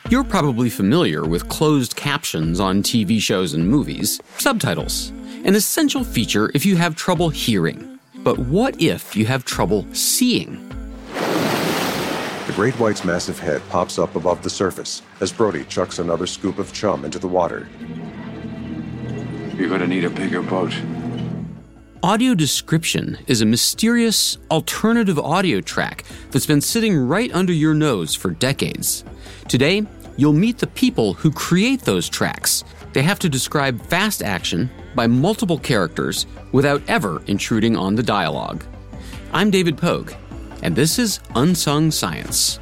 You're probably familiar with closed captions on TV shows and movies, subtitles, an essential feature if you have trouble hearing. But what if you have trouble seeing? The great white's massive head pops up above the surface as Brody chucks another scoop of chum into the water. You're gonna need a bigger boat. Audio description is a mysterious, alternative audio track that's been sitting right under your nose for decades. Today, you'll meet the people who create those tracks. They have to describe fast action by multiple characters without ever intruding on the dialogue. I'm David Pogue, and this is Unsung Science.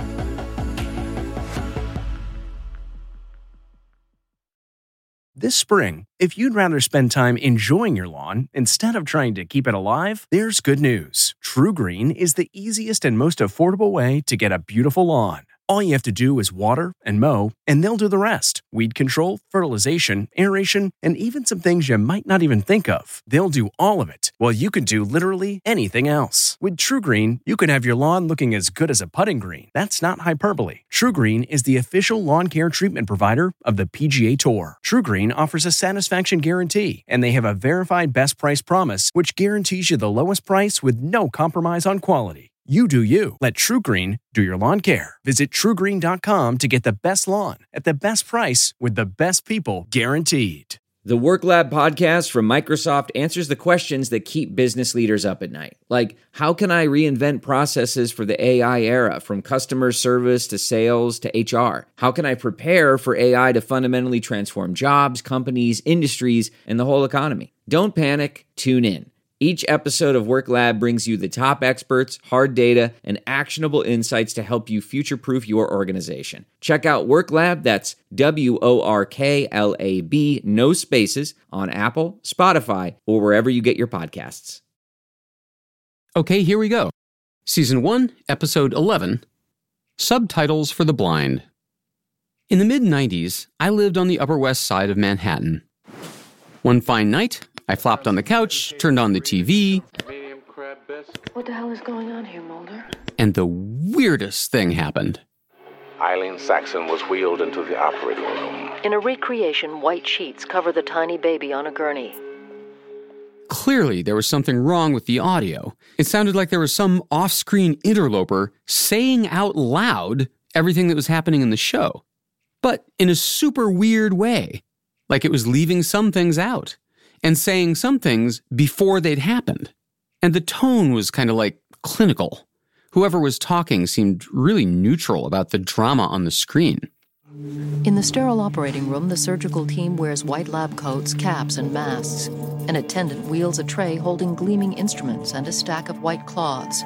This spring, if you'd rather spend time enjoying your lawn instead of trying to keep it alive, there's good news. TruGreen is the easiest and most affordable way to get a beautiful lawn. All you have to do is water and mow, and they'll do the rest. Weed control, fertilization, aeration, and even some things you might not even think of. They'll do all of it, while you can do literally anything else. With TruGreen, you can have your lawn looking as good as a putting green. That's not hyperbole. TruGreen is the official lawn care treatment provider of the PGA Tour. TruGreen offers a satisfaction guarantee, and they have a verified best price promise, which guarantees you the lowest price with no compromise on quality. You do you. Let TruGreen do your lawn care. Visit TruGreen.com to get the best lawn at the best price with the best people guaranteed. The WorkLab podcast from Microsoft answers the questions that keep business leaders up at night. Like, how can I reinvent processes for the AI era, from customer service to sales to HR? How can I prepare for AI to fundamentally transform jobs, companies, industries, and the whole economy? Don't panic. Tune in. Each episode of WorkLab brings you the top experts, hard data, and actionable insights to help you future-proof your organization. Check out WorkLab, that's WorkLab, no spaces, on Apple, Spotify, or wherever you get your podcasts. Okay, here we go. Season 1, Episode 11, Subtitles for the Blind. In the mid-90s, I lived on the Upper West Side of Manhattan. One fine night, I flopped on the couch, turned on the TV. What the hell is going on here, Mulder? And the weirdest thing happened. Eileen Saxon was wheeled into the operating room. In a recreation, white sheets cover the tiny baby on a gurney. Clearly, there was something wrong with the audio. It sounded like there was some off-screen interloper saying out loud everything that was happening in the show. But in a super weird way. Like it was leaving some things out and saying some things before they'd happened. And the tone was kind of like clinical. Whoever was talking seemed really neutral about the drama on the screen. In the sterile operating room, the surgical team wears white lab coats, caps, and masks. An attendant wheels a tray holding gleaming instruments and a stack of white cloths.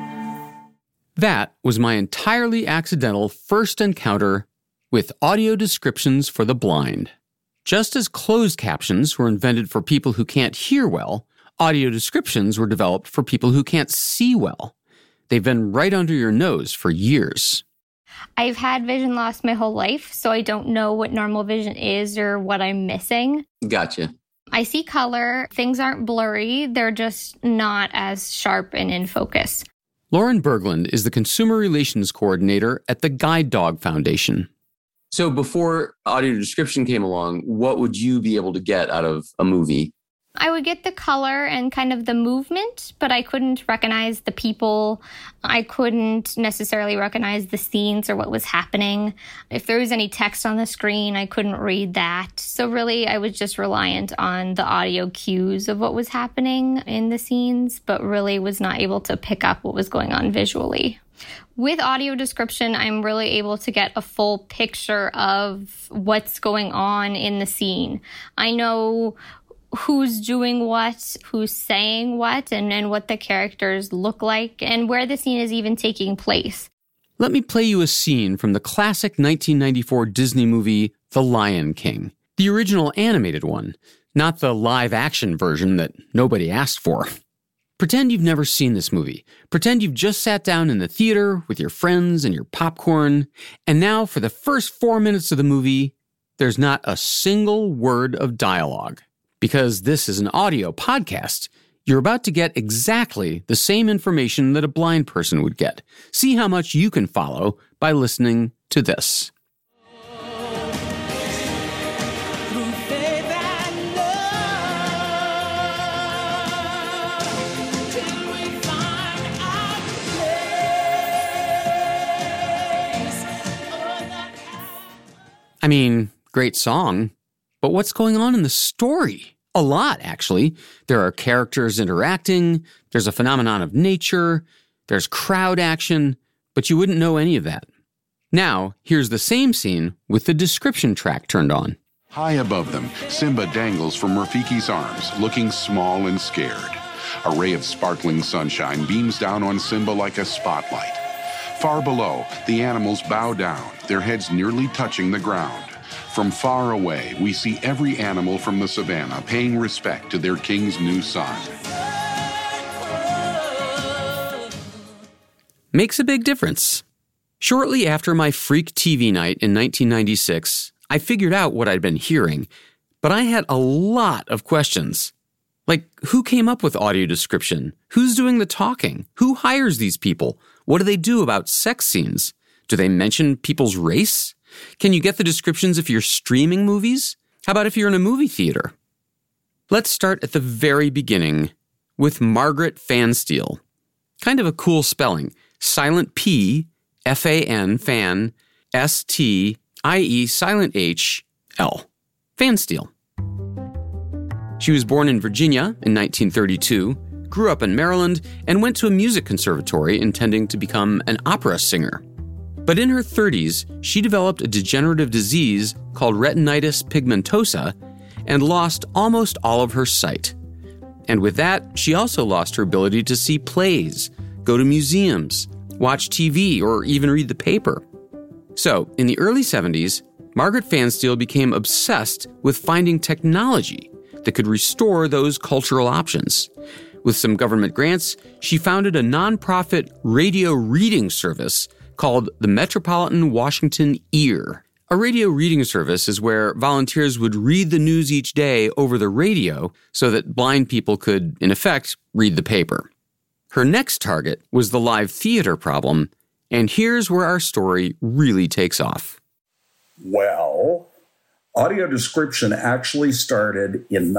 That was my entirely accidental first encounter with audio descriptions for the blind. Just as closed captions were invented for people who can't hear well, audio descriptions were developed for people who can't see well. They've been right under your nose for years. I've had vision loss my whole life, so I don't know what normal vision is or what I'm missing. Gotcha. I see color. Things aren't blurry. They're just not as sharp and in focus. Lauren Berglund is the Consumer Relations Coordinator at the Guide Dog Foundation. So before audio description came along, what would you be able to get out of a movie? I would get the color and kind of the movement, but I couldn't recognize the people. I couldn't necessarily recognize the scenes or what was happening. If there was any text on the screen, I couldn't read that. So really, I was just reliant on the audio cues of what was happening in the scenes, but really was not able to pick up what was going on visually. With audio description, I'm really able to get a full picture of what's going on in the scene. I know who's doing what, who's saying what, and what the characters look like, and where the scene is even taking place. Let me play you a scene from the classic 1994 Disney movie, The Lion King. The original animated one, not the live-action version that nobody asked for. Pretend you've never seen this movie. Pretend you've just sat down in the theater with your friends and your popcorn, and now for the first 4 minutes of the movie, there's not a single word of dialogue. Because this is an audio podcast, you're about to get exactly the same information that a blind person would get. See how much you can follow by listening to this. I mean, great song, but what's going on in the story? A lot, actually. There are characters interacting, there's a phenomenon of nature, there's crowd action, but you wouldn't know any of that. Now, here's the same scene with the description track turned on. High above them, Simba dangles from Rafiki's arms, looking small and scared. A ray of sparkling sunshine beams down on Simba like a spotlight. Far below, the animals bow down, their heads nearly touching the ground. From far away, we see every animal from the savannah paying respect to their king's new son. Makes a big difference. Shortly after my freak TV night in 1996, I figured out what I'd been hearing, but I had a lot of questions. Like, who came up with audio description? Who's doing the talking? Who hires these people? What do they do about sex scenes? Do they mention people's race? Can you get the descriptions if you're streaming movies? How about if you're in a movie theater? Let's start at the very beginning with Margaret Pfanstiehl. Kind of a cool spelling. Silent P, F-A-N, fan, S-T-I-E, silent H, L. Pfanstiehl. She was born in Virginia in 1932, grew up in Maryland, and went to a music conservatory intending to become an opera singer. But in her 30s, she developed a degenerative disease called retinitis pigmentosa and lost almost all of her sight. And with that, she also lost her ability to see plays, go to museums, watch TV, or even read the paper. So, in the early 70s, Margaret Pfanstiehl became obsessed with finding technology that could restore those cultural options. With some government grants, she founded a nonprofit radio reading service called the Metropolitan Washington Ear. A radio reading service is where volunteers would read the news each day over the radio so that blind people could, in effect, read the paper. Her next target was the live theater problem, and here's where our story really takes off. Well, audio description actually started in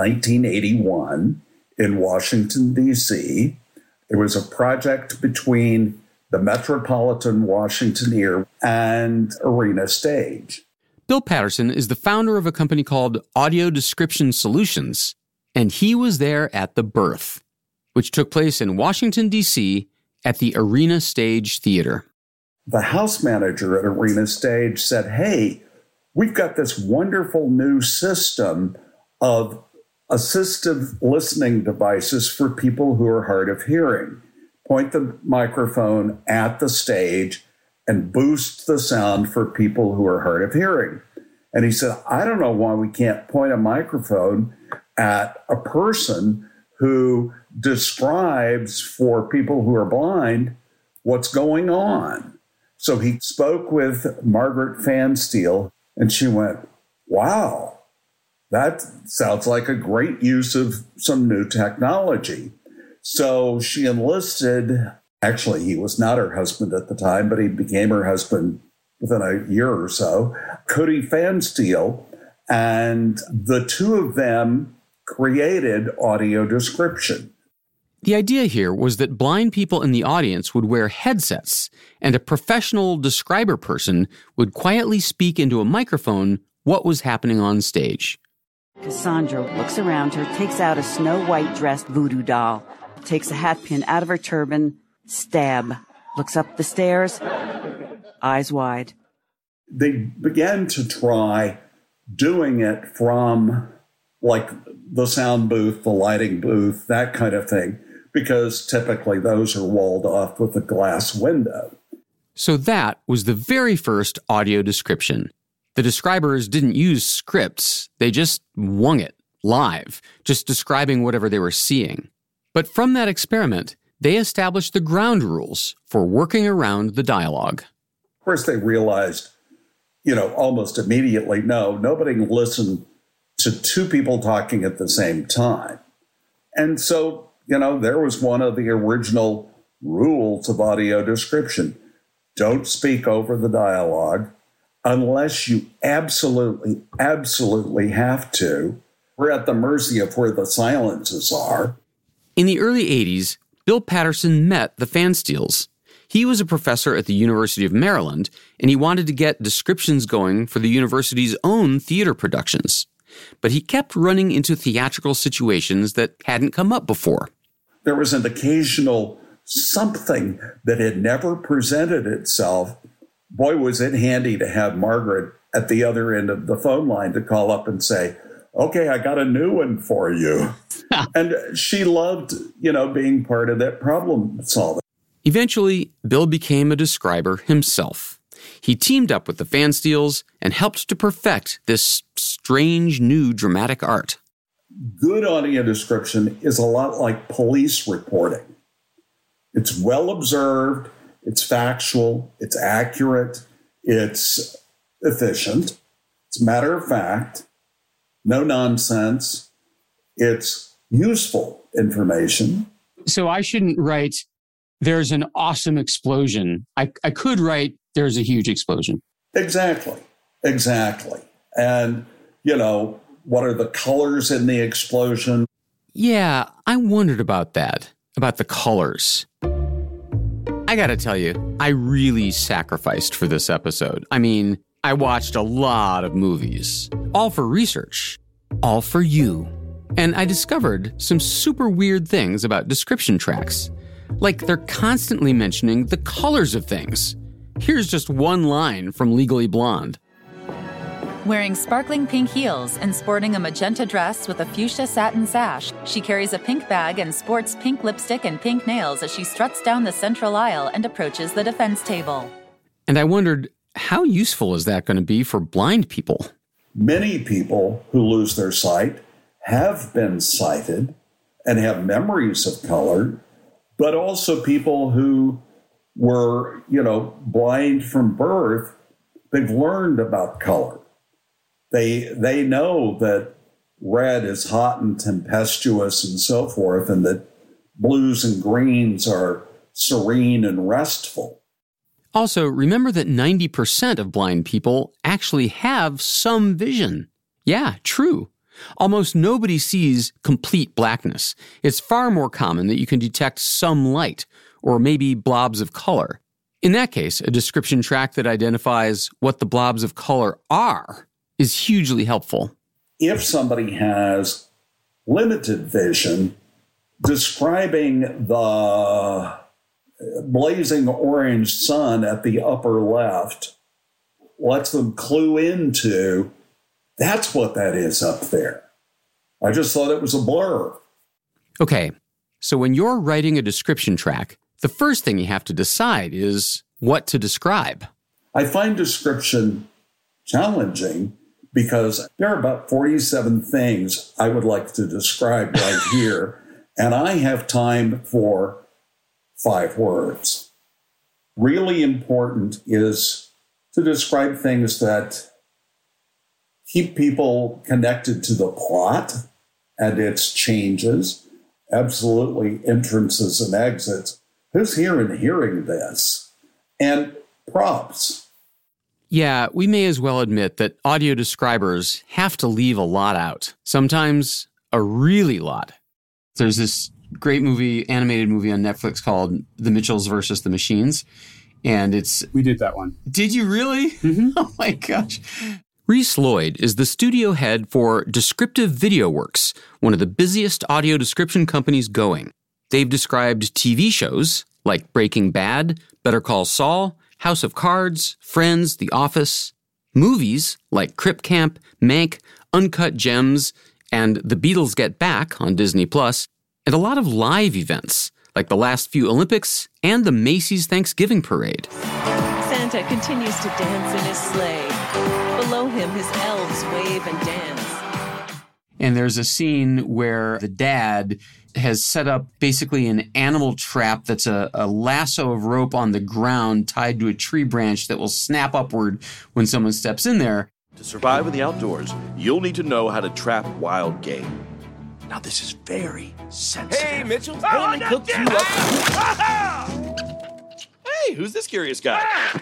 1981 in Washington, D.C. It was a project between the Metropolitan Washington Ear and Arena Stage. Bill Patterson is the founder of a company called Audio Description Solutions, and he was there at the birth, which took place in Washington, D.C. at the Arena Stage Theater. The house manager at Arena Stage said, hey, we've got this wonderful new system of assistive listening devices for people who are hard of hearing. Point the microphone at the stage and boost the sound for people who are hard of hearing. And he said, I don't know why we can't point a microphone at a person who describes for people who are blind what's going on. So he spoke with Margaret Pfanstiehl, and she went, wow, that sounds like a great use of some new technology. So she enlisted, actually, he was not her husband at the time, but he became her husband within a year or so, Cody Pfanstiehl, and the two of them created audio description. The idea here was that blind people in the audience would wear headsets, and a professional describer person would quietly speak into a microphone what was happening on stage. Cassandra looks around her, takes out a snow-white dressed voodoo doll, takes a hat pin out of her turban, stab, looks up the stairs, eyes wide. They began to try doing it from like the sound booth, the lighting booth, that kind of thing, because typically those are walled off with a glass window. So that was the very first audio description. The describers didn't use scripts, they just wung it, live, just describing whatever they were seeing. But from that experiment, they established the ground rules for working around the dialogue. Of course, they realized, almost immediately, nobody can listen to two people talking at the same time. And so, there was one of the original rules of audio description. Don't speak over the dialogue unless you absolutely have to. We're at the mercy of where the silences are. In the early 80s, Bill Patterson met the Pfanstiehls. He was a professor at the University of Maryland, and he wanted to get descriptions going for the university's own theater productions. But he kept running into theatrical situations that hadn't come up before. There was an occasional something that had never presented itself. Boy, was it handy to have Margaret at the other end of the phone line to call up and say, okay, I got a new one for you. And she loved, being part of that problem solving. Eventually, Bill became a describer himself. He teamed up with the Fansteels and helped to perfect this strange new dramatic art. Good audio description is a lot like police reporting. It's well observed, it's factual, it's accurate, it's efficient, it's matter of fact, no nonsense, it's useful information. So I shouldn't write, there's an awesome explosion. I could write, there's a huge explosion. Exactly. And, what are the colors in the explosion? Yeah, I wondered about that, about the colors. I gotta tell you, I really sacrificed for this episode. I mean, I watched a lot of movies, all for research, all for you. And I discovered some super weird things about description tracks. Like they're constantly mentioning the colors of things. Here's just one line from Legally Blonde. Wearing sparkling pink heels and sporting a magenta dress with a fuchsia satin sash, she carries a pink bag and sports pink lipstick and pink nails as she struts down the central aisle and approaches the defense table. And I wondered, how useful is that going to be for blind people? Many people who lose their sight have been sighted and have memories of color, but also people who were, blind from birth, they've learned about color. They know that red is hot and tempestuous and so forth, and that blues and greens are serene and restful. Also, remember that 90% of blind people actually have some vision. Yeah, true. Almost nobody sees complete blackness. It's far more common that you can detect some light, or maybe blobs of color. In that case, a description track that identifies what the blobs of color are is hugely helpful. If somebody has limited vision, describing the blazing orange sun at the upper left lets them clue into that's what that is up there. I just thought it was a blur. Okay, so when you're writing a description track, the first thing you have to decide is what to describe. I find description challenging because there are about 47 things I would like to describe right here, and I have time for 5 words. Really important is to describe things that keep people connected to the plot and its changes, absolutely entrances and exits. Who's here and hearing this? And props. Yeah, we may as well admit that audio describers have to leave a lot out. Sometimes a really lot. There's this great animated movie on Netflix called The Mitchells versus the Machines. And We did that one. Did you really? Mm-hmm. Oh my gosh. Reese Lloyd is the studio head for Descriptive Video Works, one of the busiest audio description companies going. They've described TV shows like Breaking Bad, Better Call Saul, House of Cards, Friends, The Office, movies like Crip Camp, Mank, Uncut Gems, and The Beatles Get Back on Disney+, and a lot of live events like the last few Olympics and the Macy's Thanksgiving Parade. Santa continues to dance in his sleigh. Below him, his elves wave and dance. And there's a scene where the dad has set up basically an animal trap that's a lasso of rope on the ground tied to a tree branch that will snap upward when someone steps in there. To survive in the outdoors, you'll need to know how to trap wild game. Now, this is very sensitive. Hey, Mitchell. Heyman cooked you up. Hey, who's this curious guy?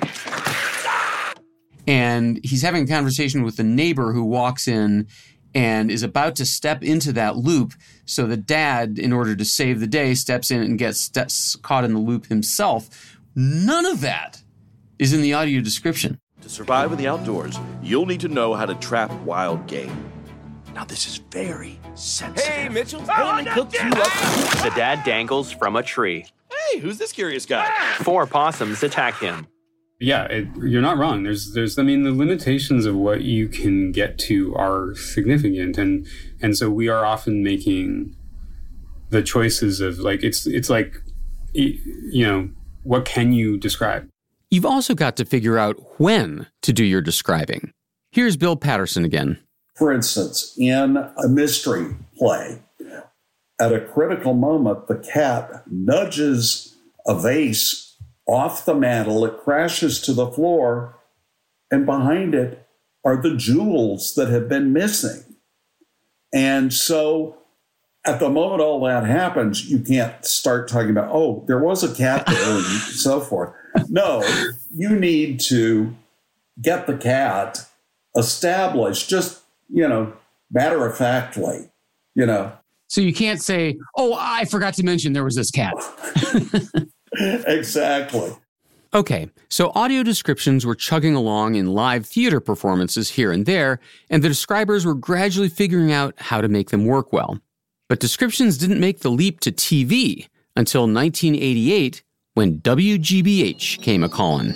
And he's having a conversation with the neighbor who walks in and is about to step into that loop. So the dad, in order to save the day, steps in and gets caught in the loop himself, None of that is in the audio description. To survive in the outdoors, you'll need to know how to trap wild game. Now, this is very sensitive. Hey, Mitchell. Hey, cooked you up. The dad dangles from a tree. Hey, who's this curious guy? 4 possums attack him. Yeah, you're not wrong. I mean, the limitations of what you can get to are significant. And so we are often making the choices of like, it's like, you know, what can you describe? You've also got to figure out when to do your describing. Here's Bill Patterson again. For instance, in a mystery play, at a critical moment, the cat nudges a vase off the mantle, it crashes to the floor, and behind it are the jewels that have been missing. And so at the moment all that happens, you can't start talking about, oh, there was a cat there and so forth. No, you need to get the cat established, just, you know, matter-of-factly, you know. So you can't say, oh, I forgot to mention there was this cat. Exactly. Okay, so audio descriptions were chugging along in live theater performances here and there, and the describers were gradually figuring out how to make them work well. But descriptions didn't make the leap to TV until 1988, when WGBH came a-callin'.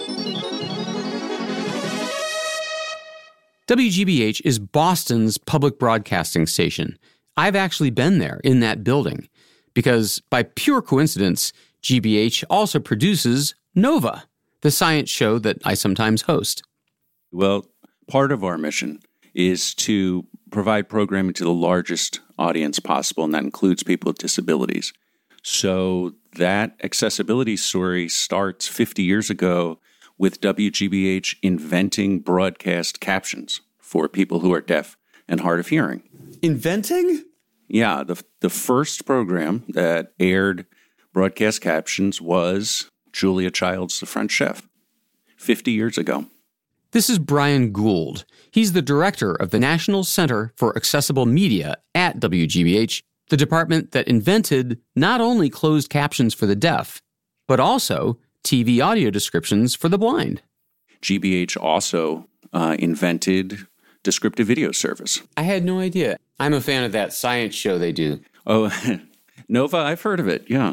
WGBH is Boston's public broadcasting station. I've actually been there in that building because, by pure coincidence, GBH also produces Nova, the science show that I sometimes host. Well, part of our mission is to provide programming to the largest audience possible, and that includes people with disabilities. So that accessibility story starts 50 years ago with WGBH inventing broadcast captions for people who are deaf and hard of hearing. Inventing? Yeah, the first program that aired broadcast captions was Julia Child's The French Chef, 50 years ago. This is Brian Gould. He's the director of the National Center for Accessible Media at WGBH, the department that invented not only closed captions for the deaf, but also TV audio descriptions for the blind. GBH also invented descriptive video service. I had no idea. I'm a fan of that science show they do. Oh, Nova, I've heard of it, yeah.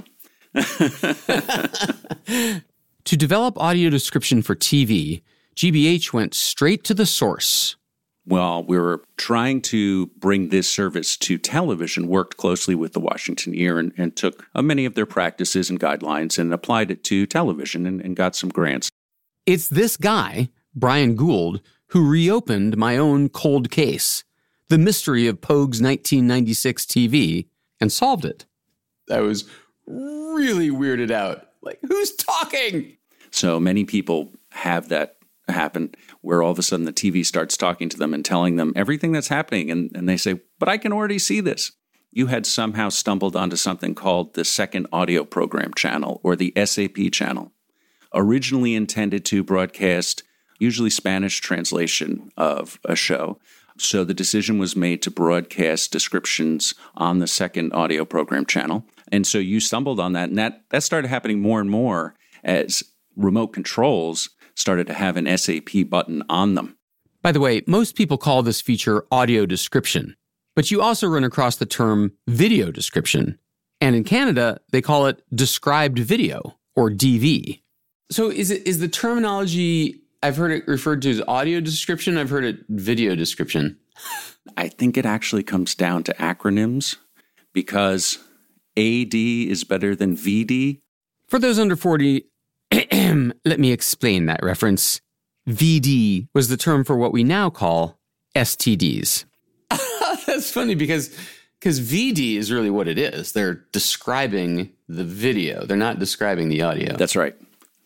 To develop audio description for TV, GBH went straight to the source. Well, we were trying to bring this service to television, worked closely with the Washington Ear and took many of their practices and guidelines and applied it to television and got some grants. It's this guy, Brian Gould, who reopened my own cold case, the mystery of Pogue's 1996 TV, and solved it. I was really weirded out. Like, who's talking? So many people have that happen where all of a sudden the TV starts talking to them and telling them everything that's happening. And they say, but I can already see this. You had somehow stumbled onto something called the Second Audio Program Channel, or the SAP channel, originally intended to broadcast usually Spanish translation of a show. So the decision was made to broadcast descriptions on the Second Audio Program Channel. And so you stumbled on that, and that started happening more and more as remote controls started to have an SAP button on them. By the way, most people call this feature audio description, but you also run across the term video description. And in Canada, they call it described video, or DV. So is the terminology, I've heard it referred to as audio description, I've heard it video description. I think it actually comes down to acronyms, because AD is better than VD. For those under 40, let me explain that reference. VD was the term for what we now call STDs. That's funny because VD is really what it is. They're describing the video. They're not describing the audio. That's right.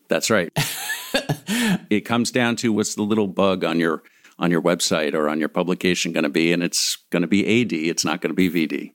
It comes down to what's the little bug on your website or on your publication going to be, and it's going to be AD. It's not going to be VD.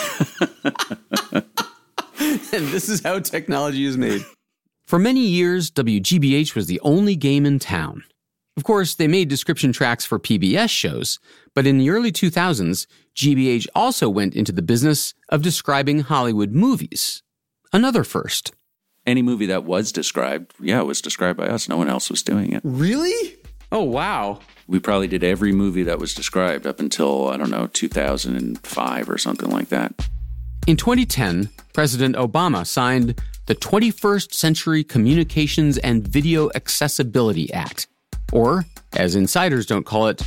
And this is how technology is made. For many years, WGBH was the only game in town. Of course, they made description tracks for PBS shows, but in the early 2000s, GBH also went into the business of describing Hollywood movies. Another first. Any movie that was described, it was described by us. No one else was doing it. Really? Oh, wow. We probably did every movie that was described up until, 2005 or something like that. In 2010, President Obama signed the 21st Century Communications and Video Accessibility Act, or, as insiders don't call it,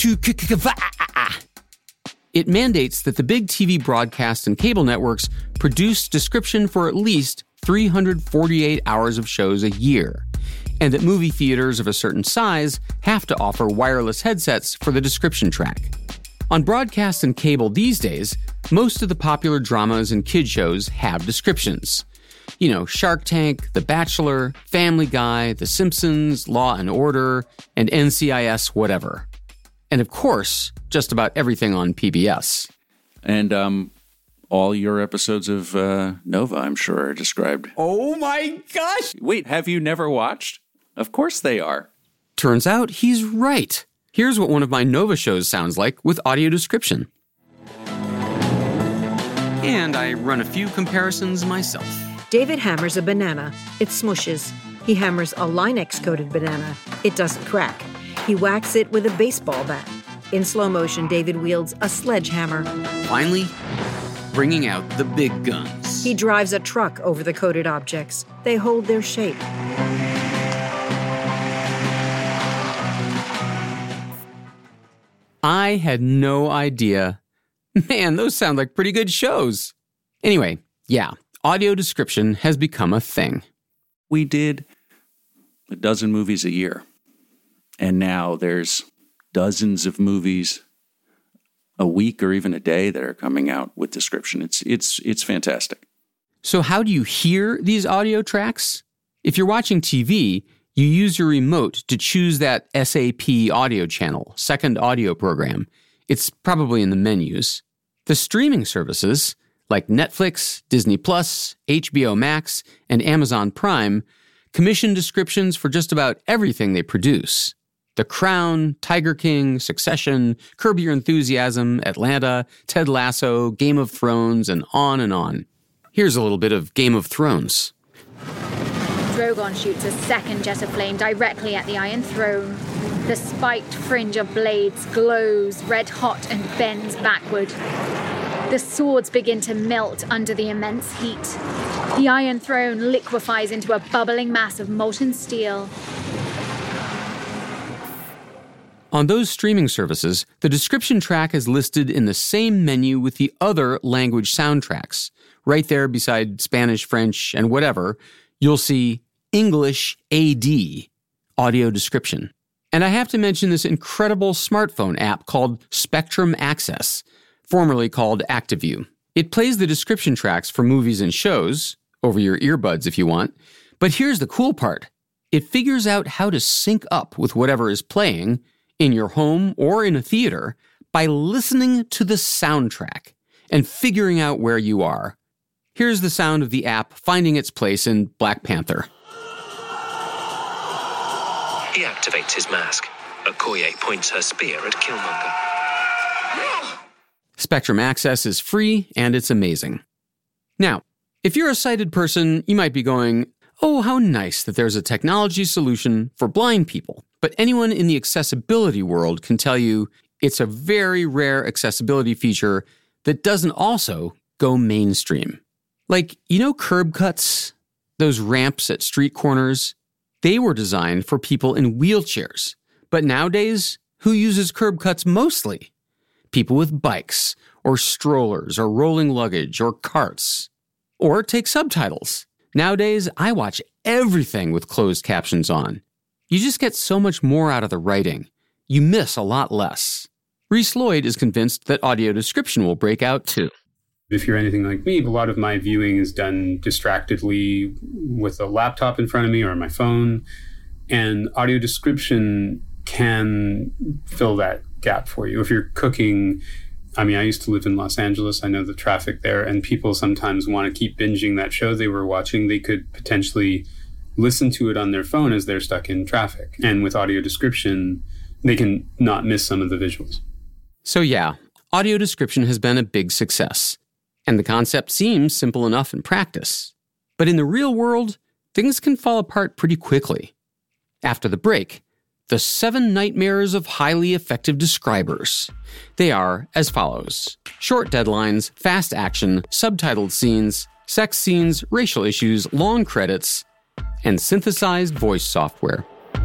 It mandates that the big TV broadcast and cable networks produce description for at least 348 hours of shows a year, and that movie theaters of a certain size have to offer wireless headsets for the description track. On broadcast and cable these days, most of the popular dramas and kid shows have descriptions. You know, Shark Tank, The Bachelor, Family Guy, The Simpsons, Law and Order, and NCIS whatever. And of course, just about everything on PBS. And all your episodes of Nova, I'm sure, are described. Oh my gosh! Wait, have you never watched? Of course they are. Turns out he's right. Here's what one of my Nova shows sounds like with audio description. And I run a few comparisons myself. David hammers a banana. It smushes. He hammers a Line-X-coated banana. It doesn't crack. He whacks it with a baseball bat. In slow motion, David wields a sledgehammer. Finally, bringing out the big guns. He drives a truck over the coated objects. They hold their shape. I had no idea. Man, those sound like pretty good shows. Anyway, yeah, audio description has become a thing. We did a dozen movies a year. And now there's dozens of movies a week or even a day that are coming out with description. It's fantastic. So how do you hear these audio tracks? If you're watching TV, you use your remote to choose that SAP audio channel, second audio program. It's probably in the menus. The streaming services, like Netflix, Disney+, HBO Max, and Amazon Prime, commission descriptions for just about everything they produce. The Crown, Tiger King, Succession, Curb Your Enthusiasm, Atlanta, Ted Lasso, Game of Thrones, and on and on. Here's a little bit of Game of Thrones. Drogon shoots a second jet of flame directly at the Iron Throne. The spiked fringe of blades glows red hot and bends backward. The swords begin to melt under the immense heat. The Iron Throne liquefies into a bubbling mass of molten steel. On those streaming services, the description track is listed in the same menu with the other language soundtracks. Right there beside Spanish, French, and whatever, you'll see English AD, audio description. And I have to mention this incredible smartphone app called Spectrum Access, formerly called ActiView. It plays the description tracks for movies and shows, over your earbuds if you want. But here's the cool part. It figures out how to sync up with whatever is playing in your home or in a theater by listening to the soundtrack and figuring out where you are. Here's the sound of the app finding its place in Black Panther. He activates his mask. Okoye points her spear at Killmonger. Spectrum Access is free and it's amazing. Now, if you're a sighted person, you might be going, oh, how nice that there's a technology solution for blind people. But anyone in the accessibility world can tell you it's a very rare accessibility feature that doesn't also go mainstream. Like, you know curb cuts? Those ramps at street corners? They were designed for people in wheelchairs. But nowadays, who uses curb cuts mostly? People with bikes, or strollers, or rolling luggage, or carts. Or take subtitles. Nowadays, I watch everything with closed captions on. You just get so much more out of the writing. You miss a lot less. Reese Lloyd is convinced that audio description will break out too. If you're anything like me, a lot of my viewing is done distractedly with a laptop in front of me or my phone. And audio description can fill that gap for you. If you're cooking, I used to live in Los Angeles. I know the traffic there, and people sometimes want to keep binging that show they were watching. They could potentially listen to it on their phone as they're stuck in traffic. And with audio description, they can not miss some of the visuals. So yeah, audio description has been a big success. And the concept seems simple enough in practice. But in the real world, things can fall apart pretty quickly. After the break, the 7 nightmares of highly effective describers. They are as follows: short deadlines, fast action, subtitled scenes, sex scenes, racial issues, long credits, and synthesized voice software.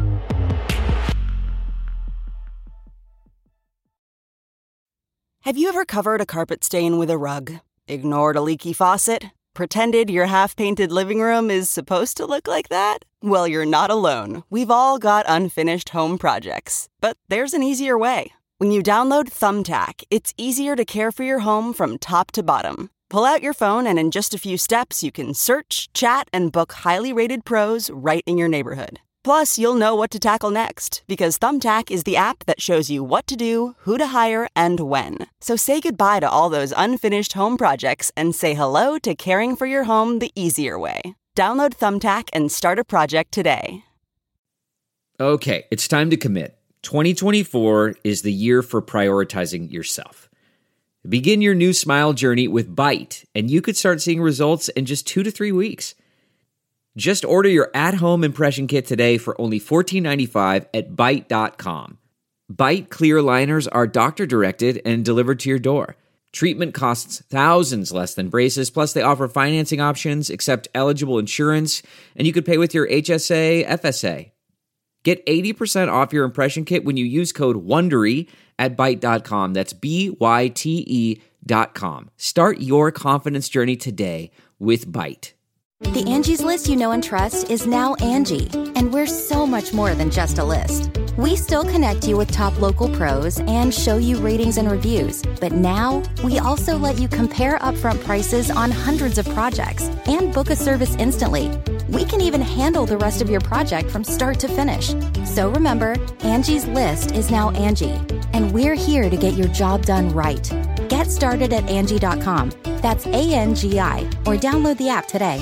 Have you ever covered a carpet stain with a rug? Ignored a leaky faucet? Pretended your half-painted living room is supposed to look like that? Well, you're not alone. We've all got unfinished home projects. But there's an easier way. When you download Thumbtack, it's easier to care for your home from top to bottom. Pull out your phone and in just a few steps, you can search, chat, and book highly rated pros right in your neighborhood. Plus, you'll know what to tackle next, because Thumbtack is the app that shows you what to do, who to hire, and when. So say goodbye to all those unfinished home projects and say hello to caring for your home the easier way. Download Thumbtack and start a project today. Okay, it's time to commit. 2024 is the year for prioritizing yourself. Begin your new smile journey with Byte, and you could start seeing results in just 2 to 3 weeks. Just order your at-home impression kit today for only $14.95 at Byte.com. Byte clear liners are doctor-directed and delivered to your door. Treatment costs thousands less than braces, plus they offer financing options, accept eligible insurance, and you could pay with your HSA, FSA. Get 80% off your impression kit when you use code WONDERY at Byte.com. That's BYTE.com. Start your confidence journey today with Byte. The Angie's List you know and trust is now Angie, and we're so much more than just a list. We still connect you with top local pros and show you ratings and reviews, but now we also let you compare upfront prices on hundreds of projects and book a service instantly. We can even handle the rest of your project from start to finish. So remember, Angie's List is now Angie, and we're here to get your job done right. Get started at Angie.com. That's ANGI, or download the app today.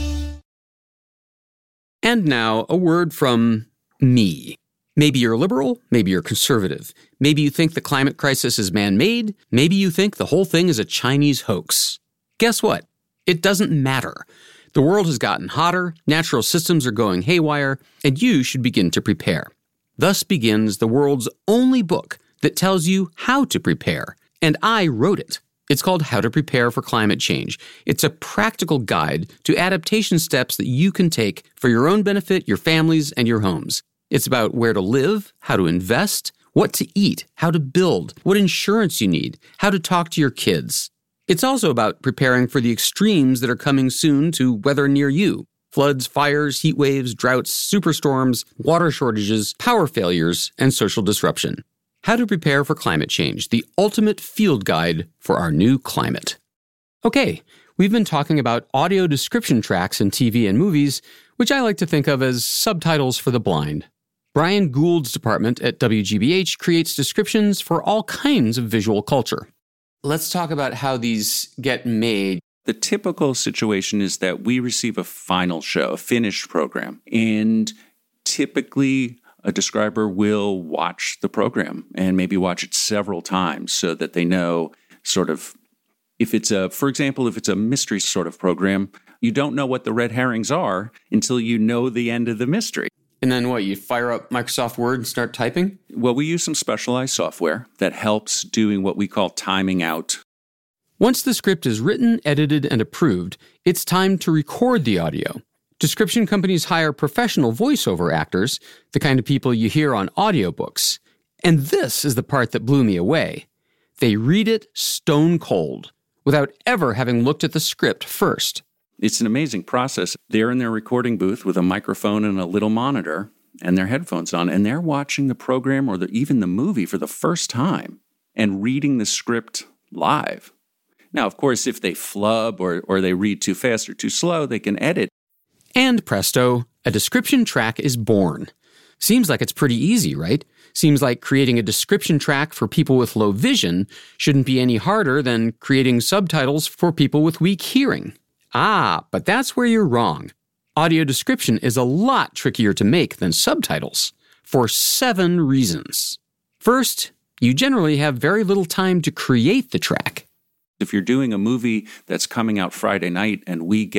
And now, a word from me. Maybe you're liberal, maybe you're conservative. Maybe you think the climate crisis is man-made. Maybe you think the whole thing is a Chinese hoax. Guess what? It doesn't matter. The world has gotten hotter, natural systems are going haywire, and you should begin to prepare. Thus begins the world's only book that tells you how to prepare, and I wrote it. It's called How to Prepare for Climate Change. It's a practical guide to adaptation steps that you can take for your own benefit, your families, and your homes. It's about where to live, how to invest, what to eat, how to build, what insurance you need, how to talk to your kids. It's also about preparing for the extremes that are coming soon to weather near you. Floods, fires, heat waves, droughts, superstorms, water shortages, power failures, and social disruption. How to Prepare for Climate Change, the ultimate field guide for our new climate. Okay, we've been talking about audio description tracks in TV and movies, which I like to think of as subtitles for the blind. Brian Gould's department at WGBH creates descriptions for all kinds of visual culture. Let's talk about how these get made. The typical situation is that we receive a final show, a finished program, and typically a describer will watch the program and maybe watch it several times so that they know sort of, if it's for example, if it's a mystery sort of program, you don't know what the red herrings are until you know the end of the mystery. And then what, you fire up Microsoft Word and start typing? Well, we use some specialized software that helps doing what we call timing out. Once the script is written, edited, and approved, it's time to record the audio. Description companies hire professional voiceover actors, the kind of people you hear on audiobooks. And this is the part that blew me away. They read it stone cold, without ever having looked at the script first. It's an amazing process. They're in their recording booth with a microphone and a little monitor and their headphones on, and they're watching the program or even the movie for the first time and reading the script live. Now, of course, if they flub or they read too fast or too slow, they can edit. And presto, a description track is born. Seems like it's pretty easy, right? Seems like creating a description track for people with low vision shouldn't be any harder than creating subtitles for people with weak hearing. Ah, but that's where you're wrong. Audio description is a lot trickier to make than subtitles, for 7 reasons. First, you generally have very little time to create the track. If you're doing a movie that's coming out Friday night and we get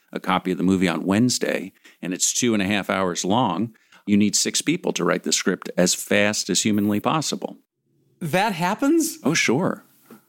a copy of the movie on Wednesday and it's 2.5 hours long, you need 6 people to write the script as fast as humanly possible. That happens? Oh, sure.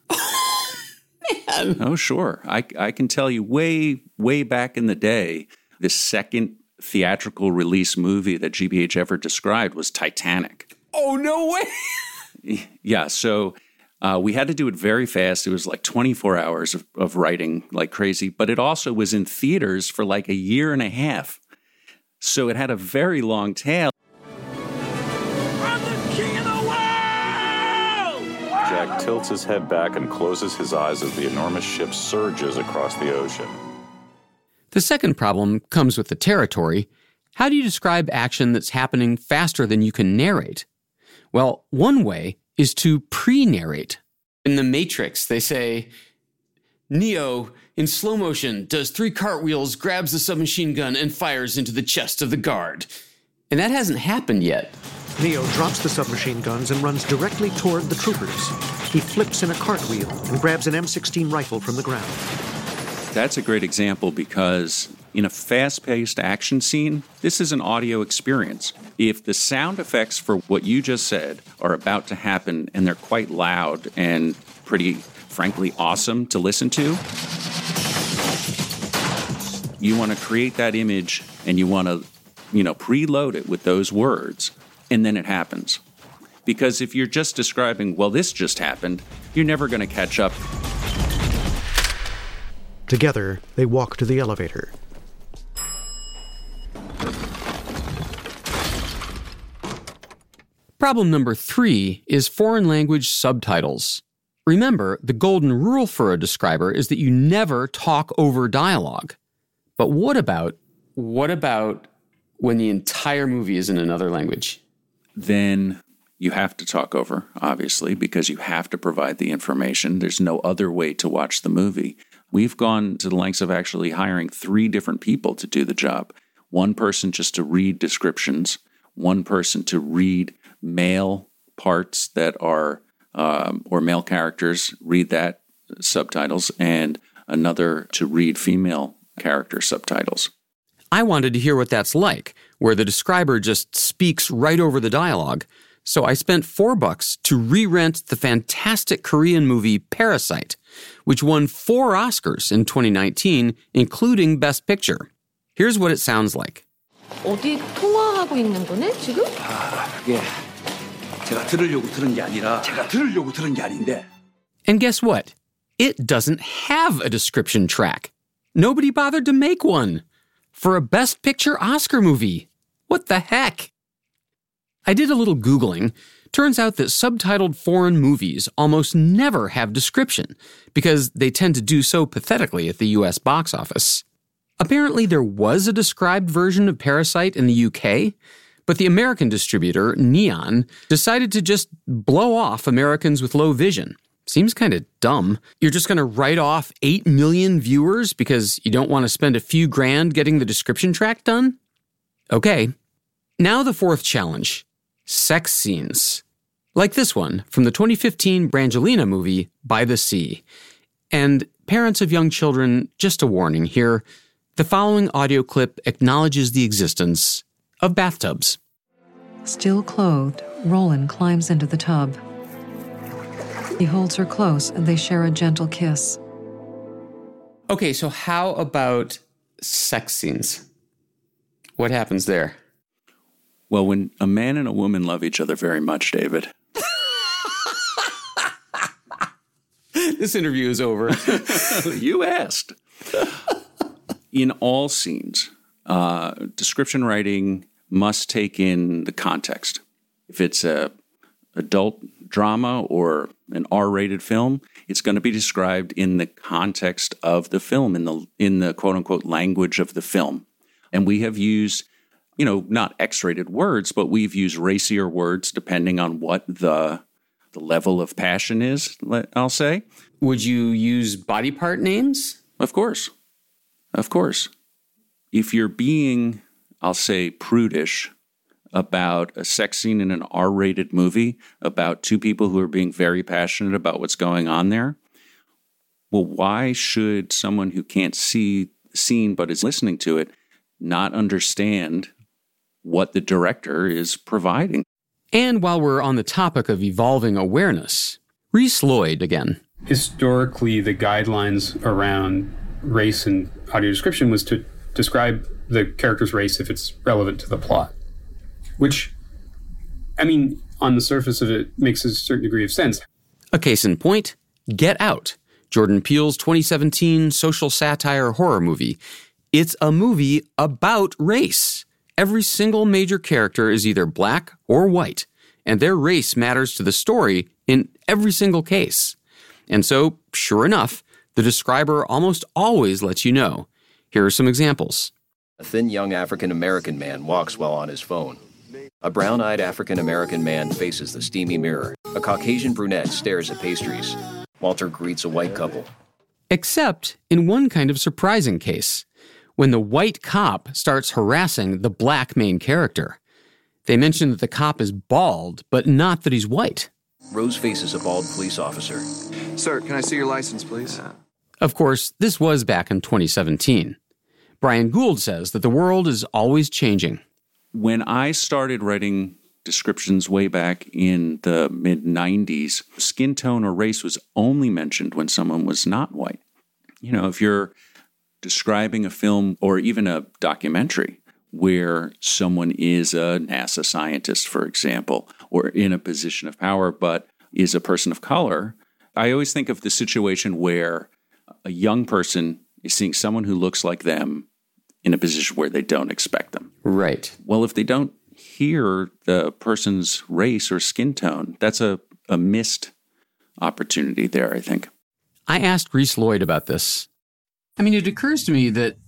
Man. Oh, sure. I can tell you way back in the day, the second theatrical release movie that GBH ever described was Titanic. Oh, no way. Yeah, so we had to do it very fast. It was like 24 hours of writing like crazy, but it also was in theaters for like 1.5 years. So it had a very long tail. I'm the king of the world! Jack tilts his head back and closes his eyes as the enormous ship surges across the ocean. The second problem comes with the territory. How do you describe action that's happening faster than you can narrate? Well, one way is to pre-narrate. In The Matrix, they say, Neo, in slow motion, does 3 cartwheels, grabs the submachine gun, and fires into the chest of the guard. And that hasn't happened yet. Neo drops the submachine guns and runs directly toward the troopers. He flips in a cartwheel and grabs an M16 rifle from the ground. That's a great example because in a fast-paced action scene, this is an audio experience. If the sound effects for what you just said are about to happen and they're quite loud and pretty, frankly, awesome to listen to, you want to create that image and you want to, preload it with those words, and then it happens. Because if you're just describing, well, this just happened, you're never going to catch up. Together, they walk to the elevator. Problem number 3 is foreign language subtitles. Remember, the golden rule for a describer is that you never talk over dialogue. But what about when the entire movie is in another language? Then you have to talk over, obviously, because you have to provide the information. There's no other way to watch the movie. We've gone to the lengths of actually hiring 3 different people to do the job. One person just to read descriptions, one person to read male parts that are, or male characters, read that subtitles, and another to read female character subtitles. I wanted to hear what that's like, where the describer just speaks right over the dialogue. So I spent $4 to re-rent the fantastic Korean movie Parasite, which won 4 Oscars in 2019, including Best Picture. Here's what it sounds like. 어디 통화하고 있는 거네, 지금? 예. 제가 들으려고 들은 게 아니라 제가 들으려고 들은 게 아닌데. And guess what? It doesn't have a description track. Nobody bothered to make one for a Best Picture Oscar movie. What the heck? I did a little Googling. Turns out that subtitled foreign movies almost never have description because they tend to do so pathetically at the US box office. Apparently there was a described version of Parasite in the UK, but the American distributor, Neon, decided to just blow off Americans with low vision. Seems kind of dumb. You're just going to write off 8 million viewers because you don't want to spend a few grand getting the description track done? Okay. Now the 4th challenge. Sex scenes. Like this one from the 2015 Brangelina movie, By the Sea. And parents of young children, just a warning here. The following audio clip acknowledges the existence of bathtubs. Still clothed, Roland climbs into the tub. He holds her close and they share a gentle kiss. Okay, so how about sex scenes? What happens there? Well, when a man and a woman love each other very much, David. This interview is over. You asked. In all scenes, description writing must take in the context. If it's a adult drama or an R-rated film, it's going to be described in the context of the film, in the quote-unquote language of the film. And we have used, not X-rated words, but we've used racier words depending on what the level of passion is, I'll say. Would you use body part names? Of course. Of course. If you're being, I'll say, prudish about a sex scene in an R-rated movie, about 2 people who are being very passionate about what's going on there, well, why should someone who can't see the scene but is listening to it not understand what the director is providing. And while we're on the topic of evolving awareness, Reese Lloyd again. Historically, the guidelines around race and audio description was to describe the character's race if it's relevant to the plot. Which, I mean, on the surface of it, makes a certain degree of sense. A case in point, Get Out, Jordan Peele's 2017 social satire horror movie. It's a movie about race. Every single major character is either black or white, and their race matters to the story in every single case. And so, sure enough, the describer almost always lets you know. Here are some examples. A thin young African-American man walks while on his phone. A brown-eyed African-American man faces the steamy mirror. A Caucasian brunette stares at pastries. Walter greets a white couple. Except in one kind of surprising case, when the white cop starts harassing the black main character. They mention that the cop is bald, but not that he's white. Rose faces a bald police officer. Sir, can I see your license, please? Of course, this was back in 2017. Brian Gould says that the world is always changing. When I started writing descriptions way back in the mid-90s, skin tone or race was only mentioned when someone was not white. You know, if you're describing a film or even a documentary where someone is a NASA scientist, for example, or in a position of power but is a person of color, I always think of the situation where a young person is seeing someone who looks like them in a position where they don't expect them. Right. Well, if they don't hear the person's race or skin tone, that's a missed opportunity there, I think. I asked Reese Lloyd about this. I mean, it occurs to me that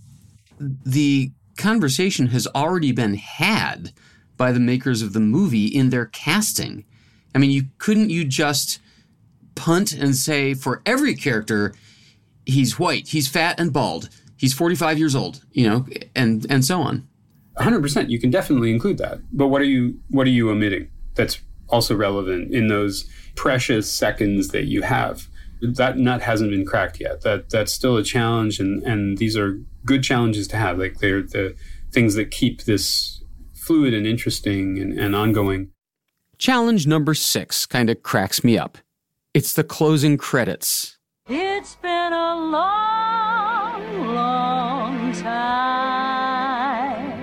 the conversation has already been had by the makers of the movie in their casting. I mean, couldn't you just punt and say for every character, he's white, he's fat and bald, he's 45 years old, you know, and so on. 100%, you can definitely include that. But what are you omitting that's also relevant in those precious seconds that you have? That nut hasn't been cracked yet. That's still a challenge, and these are good challenges to have. Like, they're the things that keep this fluid and interesting and ongoing. Challenge number 6 kind of cracks me up. It's the closing credits. It's been a long, long time.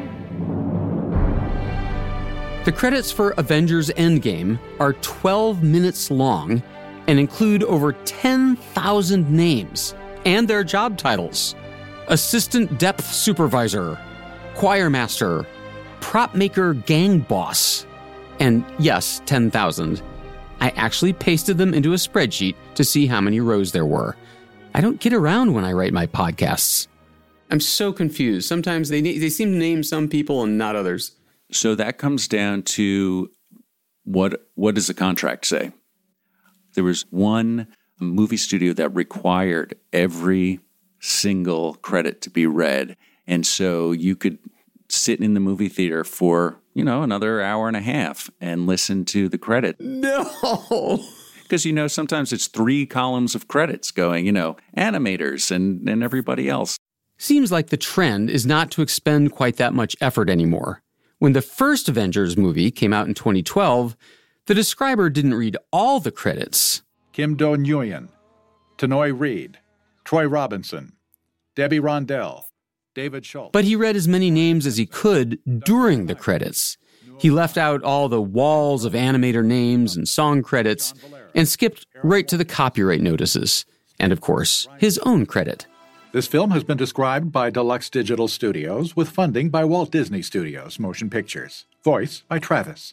The credits for Avengers Endgame are 12 minutes long and include over 10,000 names and their job titles. Assistant Depth Supervisor, Choir Master, Prop Maker Gang Boss. And yes, 10,000. I actually pasted them into a spreadsheet to see how many rows there were. I don't get around when I write my podcasts. I'm so confused. Sometimes they seem to name some people and not others. So that comes down to what does the contract say? There was one movie studio that required every single credit to be read. And so you could sit in the movie theater for, another hour and a half and listen to the credit. No! Because, sometimes it's 3 columns of credits going, animators and everybody else. Seems like the trend is not to expend quite that much effort anymore. When the first Avengers movie came out in 2012, the describer didn't read all the credits. Kim Do-Nguyen, Tanoi Reed, Troy Robinson, Debbie Rondell, David Schultz. But he read as many names as he could during the credits. He left out all the walls of animator names and song credits and skipped right to the copyright notices. And, of course, his own credit. This film has been described by Deluxe Digital Studios with funding by Walt Disney Studios Motion Pictures. Voice by Travis.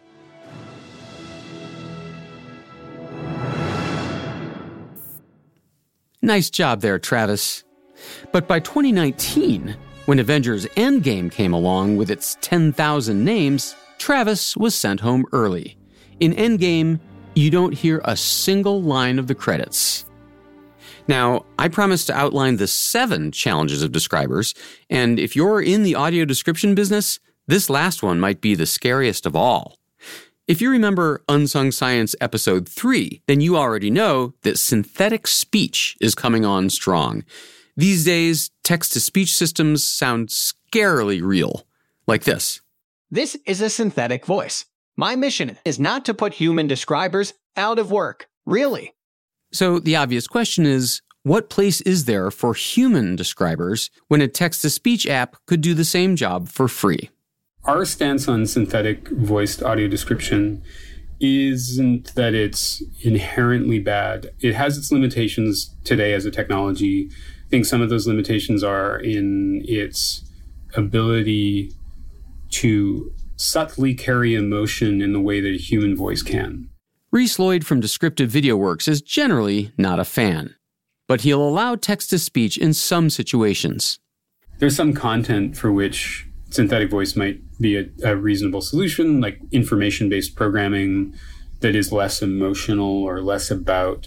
Nice job there, Travis. But by 2019, when Avengers Endgame came along with its 10,000 names, Travis was sent home early. In Endgame, you don't hear a single line of the credits. Now, I promised to outline the 7 challenges of describers, and if you're in the audio description business, this last one might be the scariest of all. If you remember Unsung Science Episode 3, then you already know that synthetic speech is coming on strong. These days, text-to-speech systems sound scarily real. Like this. This is a synthetic voice. My mission is not to put human describers out of work. Really. So the obvious question is, what place is there for human describers when a text-to-speech app could do the same job for free? Our stance on synthetic voiced audio description isn't that it's inherently bad. It has its limitations today as a technology. I think some of those limitations are in its ability to subtly carry emotion in the way that a human voice can. Reese Lloyd from Descriptive Video Works is generally not a fan, but he'll allow text-to-speech in some situations. There's some content for which synthetic voice might be a reasonable solution, like information-based programming that is less emotional or less about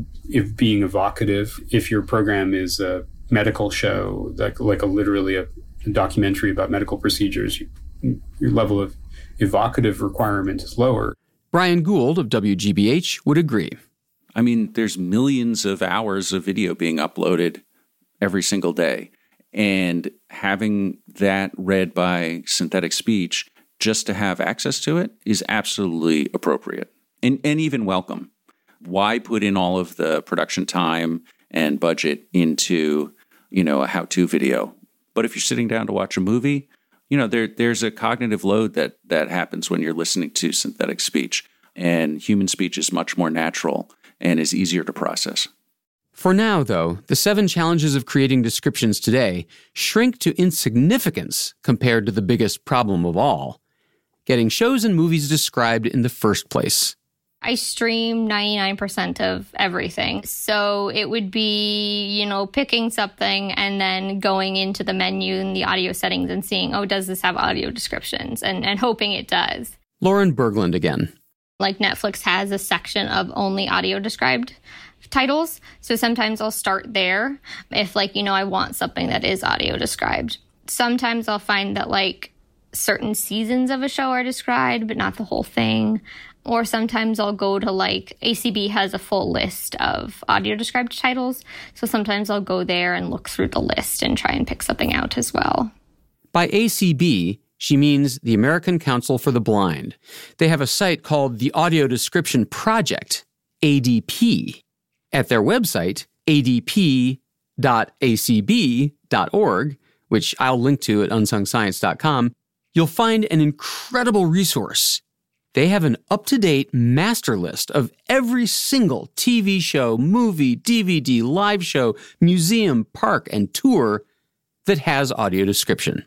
being evocative. If your program is a medical show, like literally a documentary about medical procedures, your level of evocative requirement is lower. Brian Gould of WGBH would agree. I mean, there's millions of hours of video being uploaded every single day. And having that read by synthetic speech just to have access to it is absolutely appropriate and even welcome. Why put in all of the production time and budget into, a how-to video? But if you're sitting down to watch a movie, there's a cognitive load that happens when you're listening to synthetic speech. And human speech is much more natural and is easier to process. For now, though, the 7 challenges of creating descriptions today shrink to insignificance compared to the biggest problem of all, getting shows and movies described in the first place. I stream 99% of everything. So it would be, picking something and then going into the menu in the audio settings and seeing, does this have audio descriptions? And hoping it does. Lauren Berglund again. Like Netflix has a section of only audio described titles. So sometimes I'll start there if I want something that is audio described. Sometimes I'll find that certain seasons of a show are described, but not the whole thing. Or sometimes I'll go to ACB has a full list of audio described titles. So sometimes I'll go there and look through the list and try and pick something out as well. By ACB, she means the American Council for the Blind. They have a site called the Audio Description Project, ADP. At their website, adp.acb.org, which I'll link to at unsongscience.com, you'll find an incredible resource. They have an up-to-date master list of every single TV show, movie, DVD, live show, museum, park, and tour that has audio description.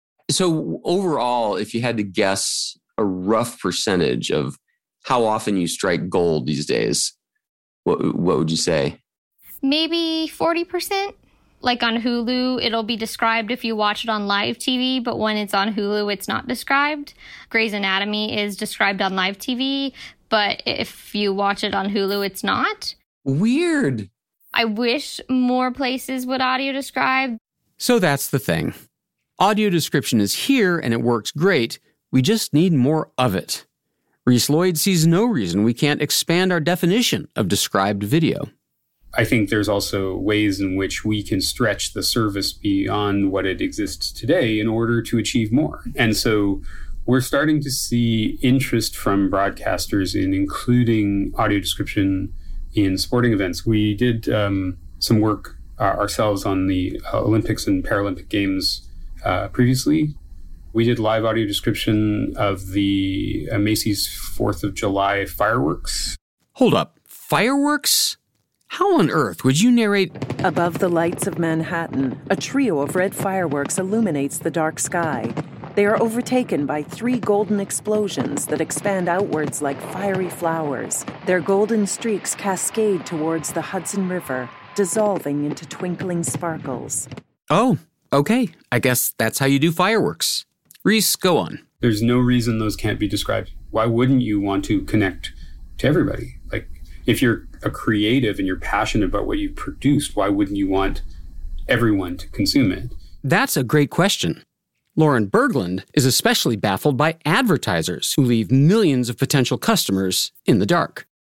So overall, if you had to guess a rough percentage of how often you strike gold these days, what would you say? Maybe 40%. Like on Hulu, it'll be described if you watch it on live TV, but when it's on Hulu, it's not described. Grey's Anatomy is described on live TV, but if you watch it on Hulu, it's not. Weird. I wish more places would audio describe. So that's the thing. Audio description is here and it works great. We just need more of it. Reese Lloyd sees no reason we can't expand our definition of described video. I think there's also ways in which we can stretch the service beyond what it exists today in order to achieve more. And so we're starting to see interest from broadcasters in including audio description in sporting events. We did some work ourselves on the Olympics and Paralympic Games previously. We did live audio description of the Macy's 4th of July fireworks. Hold up. Fireworks? How on earth would you narrate? Above the lights of Manhattan, a trio of red fireworks illuminates the dark sky. They are overtaken by 3 golden explosions that expand outwards like fiery flowers. Their golden streaks cascade towards the Hudson River, dissolving into twinkling sparkles. Oh, okay. I guess that's how you do fireworks. Reese, go on. There's no reason those can't be described. Why wouldn't you want to connect to everybody? If you're a creative and you're passionate about what you produced, why wouldn't you want everyone to consume it? That's a great question. Lauren Berglund is especially baffled by advertisers who leave millions of potential customers in the dark.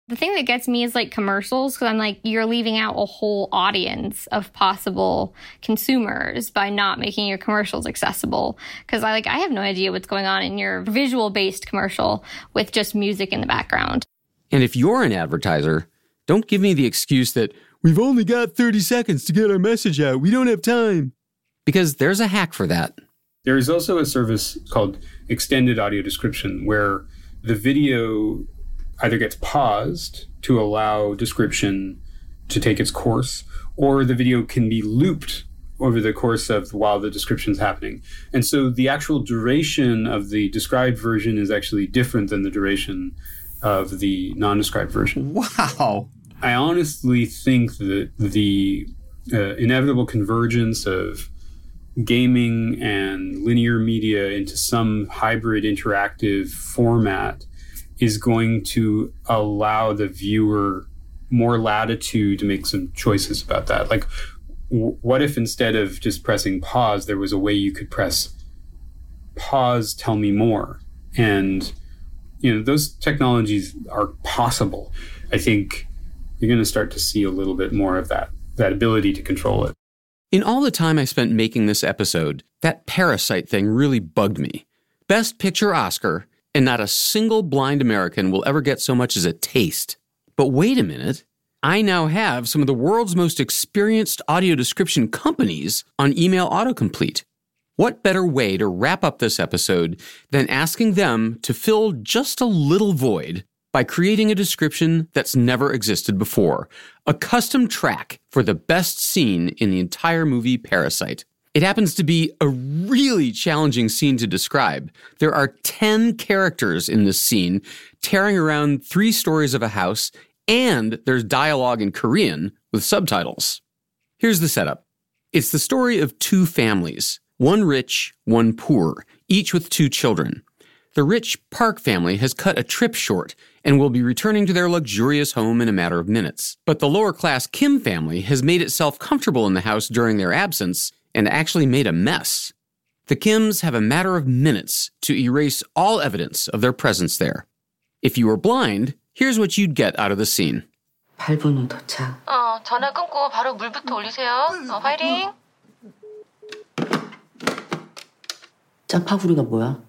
The thing that gets me is like commercials, because I'm like, you're leaving out a whole audience of possible consumers by not making your commercials accessible. Because I have no idea what's going on in your visual-based commercial with just music in the background. And if you're an advertiser, don't give me the excuse that we've only got 30 seconds to get our message out. We don't have time. Because there's a hack for that. There is also a service called Extended Audio Description, where the video either gets paused to allow description to take its course, or the video can be looped over the course of while the description's happening. And so the actual duration of the described version is actually different than the duration of the non-described version. Wow. I honestly think that the inevitable convergence of gaming and linear media into some hybrid interactive format is going to allow the viewer more latitude to make some choices about that. Like, what if instead of just pressing pause, there was a way you could press pause, tell me more? And, those technologies are possible. I think you're going to start to see a little bit more of that ability to control it. In all the time I spent making this episode, that Parasite thing really bugged me. Best Picture Oscar, and not a single blind American will ever get so much as a taste. But wait a minute. I now have some of the world's most experienced audio description companies on email autocomplete. What better way to wrap up this episode than asking them to fill just a little void by creating a description that's never existed before, a custom track for the best scene in the entire movie Parasite. It happens to be a really challenging scene to describe. There are 10 characters in this scene tearing around 3 stories of a house, and there's dialogue in Korean with subtitles. Here's the setup. It's the story of 2 families, one rich, one poor, each with 2 children. The rich Park family has cut a trip short and will be returning to their luxurious home in a matter of minutes. But the lower-class Kim family has made itself comfortable in the house during their absence and actually made a mess. The Kims have a matter of minutes to erase all evidence of their presence there. If you were blind, here's what you'd get out of the scene. 8분 후 도착. 전화 끊고 바로 물부터 올리세요. 화이팅! 짜파구리가 뭐야?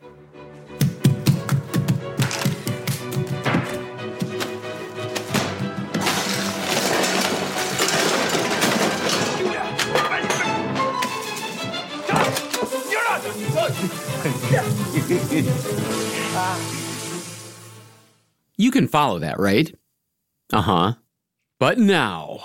You can follow that, right? Uh-huh. But now,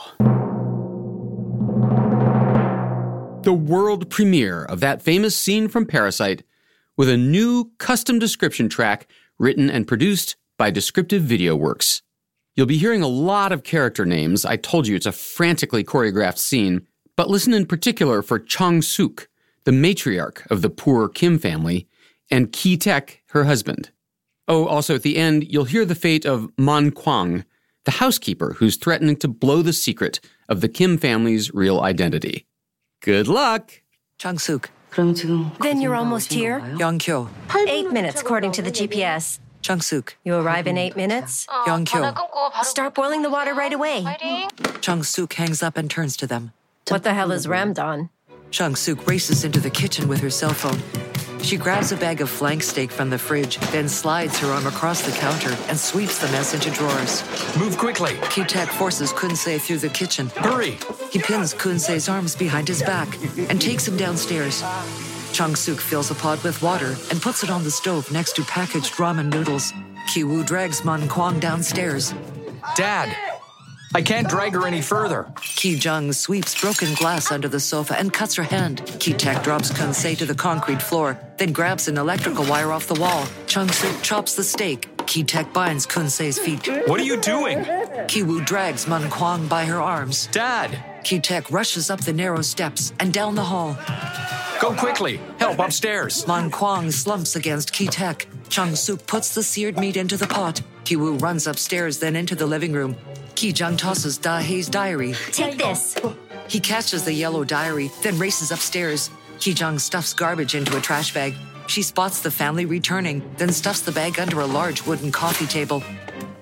the world premiere of that famous scene from Parasite with a new custom description track written and produced by Descriptive Video Works. You'll be hearing a lot of character names. I told you it's a frantically choreographed scene, but listen in particular for Chang-suk, the matriarch of the poor Kim family, and Ki-taek, her husband. Oh, also at the end, you'll hear the fate of Man Kwang, the housekeeper who's threatening to blow the secret of the Kim family's real identity. Good luck! Chang-suk. Then you're almost here? Young-kyo. 8 minutes, according to the GPS. Chang-suk. You arrive in 8 minutes? Young-kyo. Start boiling the water right away. Chang-suk hangs up and turns to them. What the hell is Ramdon? Chang-suk races into the kitchen with her cell phone. She grabs a bag of flank steak from the fridge, then slides her arm across the counter and sweeps the mess into drawers. Move quickly. Ki-taek forces Kun-se through the kitchen. Hurry. He pins Kun-se's arms behind his back and takes him downstairs. Chang-suk fills a pot with water and puts it on the stove next to packaged ramen noodles. Ki-woo drags Man Kwang downstairs. Dad, I can't drag her any further. Ki-jung sweeps broken glass under the sofa and cuts her hand. Ki-taek drops Kun-se to the concrete floor, then grabs an electrical wire off the wall. Chang-suk chops the steak. Ki-taek binds Kun-se's feet. What are you doing? Ki-woo drags Man Kwang by her arms. Dad! Ki-taek rushes up the narrow steps and down the hall. Go quickly. Help upstairs. Man Kwang slumps against Ki-taek. Chang-suk puts the seared meat into the pot. Ki-woo runs upstairs, then into the living room. Ki-jung tosses Da-hae's diary. Take this. He catches the yellow diary, then races upstairs. Ki-jung stuffs garbage into a trash bag. She spots the family returning, then stuffs the bag under a large wooden coffee table.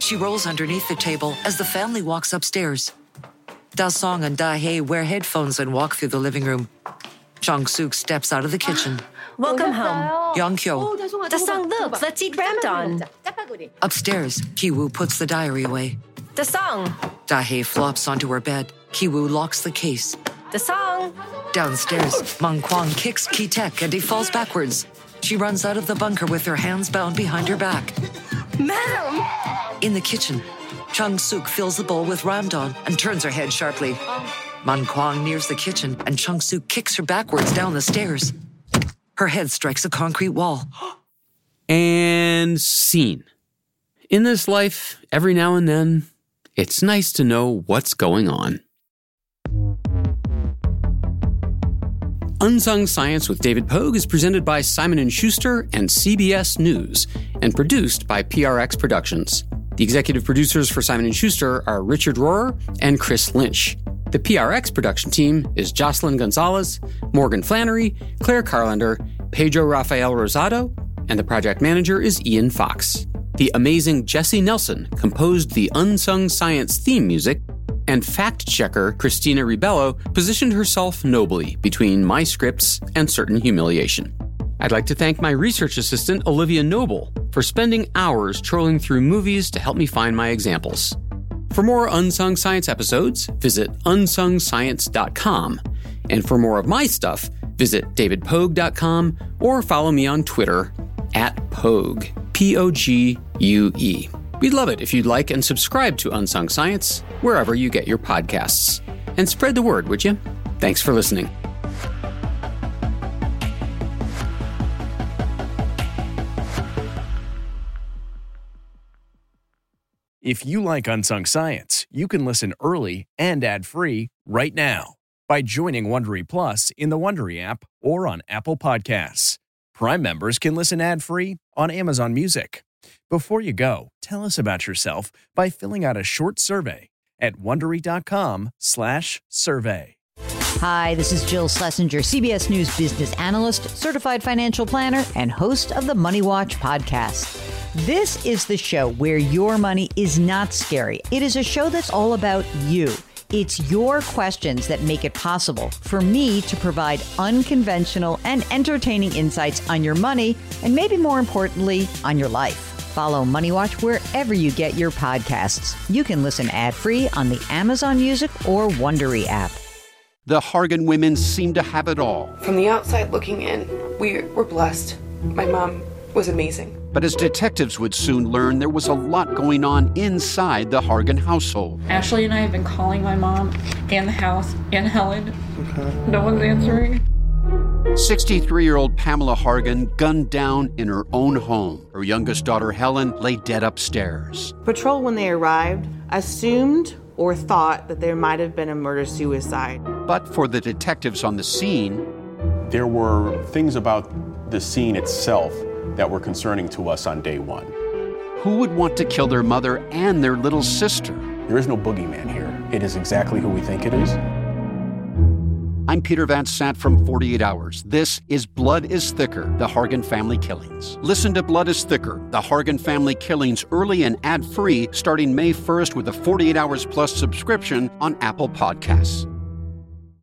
She rolls underneath the table as the family walks upstairs. Da Song and Da Hei wear headphones and walk through the living room. Jung Suk steps out of the kitchen. Welcome home. Young Kyo. Da Song, look, let's eat ramdon. Upstairs, Ki-woo puts the diary away. Da Song. Da Hei flops onto her bed. Ki-woo locks the case. Da Song. Downstairs, Mang Kwang kicks Ki-tek and he falls backwards. She runs out of the bunker with her hands bound behind her back. Madam! In the kitchen, Chung Suk fills the bowl with ramdon and turns her head sharply. Man Kwang nears the kitchen and Chung Suk kicks her backwards down the stairs. Her head strikes a concrete wall. And scene. In this life, every now and then, it's nice to know what's going on. Unsung Science with David Pogue is presented by Simon & Schuster and CBS News and produced by PRX Productions. The executive producers for Simon & Schuster are Richard Rohrer and Chris Lynch. The PRX production team is Jocelyn Gonzalez, Morgan Flannery, Claire Carlender, Pedro Rafael Rosado, and the project manager is Ian Fox. The amazing Jesse Nelson composed the Unsung Science theme music, and fact-checker Christina Ribello positioned herself nobly between my scripts and certain humiliation. I'd like to thank my research assistant, Olivia Noble, for spending hours trolling through movies to help me find my examples. For more Unsung Science episodes, visit unsungscience.com. And for more of my stuff, visit davidpogue.com or follow me on Twitter @Pogue, P-O-G-U-E. We'd love it if you'd like and subscribe to Unsung Science wherever you get your podcasts. And spread the word, would you? Thanks for listening. If you like Unsung Science, you can listen early and ad-free right now by joining Wondery Plus in the Wondery app or on Apple Podcasts. Prime members can listen ad-free on Amazon Music. Before you go, tell us about yourself by filling out a short survey at Wondery.com/survey. Hi, this is Jill Schlesinger, CBS News business analyst, certified financial planner, and host of the Money Watch podcast. This is the show where your money is not scary. It is a show that's all about you. It's your questions that make it possible for me to provide unconventional and entertaining insights on your money, and maybe more importantly, on your life. Follow Money Watch wherever you get your podcasts. You can listen ad-free on the Amazon Music or Wondery app. The Hargan women seem to have it all. From the outside looking in, we were blessed. My mom was amazing. But as detectives would soon learn, there was a lot going on inside the Hargan household. Ashley and I have been calling my mom and the house and Helen. Okay. No one's answering. 63-year-old Pamela Hargan gunned down in her own home. Her youngest daughter, Helen, lay dead upstairs. Patrol, when they arrived, assumed or thought that there might have been a murder-suicide. But for the detectives on the scene, there were things about the scene itself that were concerning to us on day one. Who would want to kill their mother and their little sister? There is no boogeyman here. It is exactly who we think it is. I'm Peter Van Sant from 48 Hours. This is Blood is Thicker, the Hargan Family Killings. Listen to Blood is Thicker, the Hargan Family Killings early and ad-free starting May 1st with a 48 Hours Plus subscription on Apple Podcasts.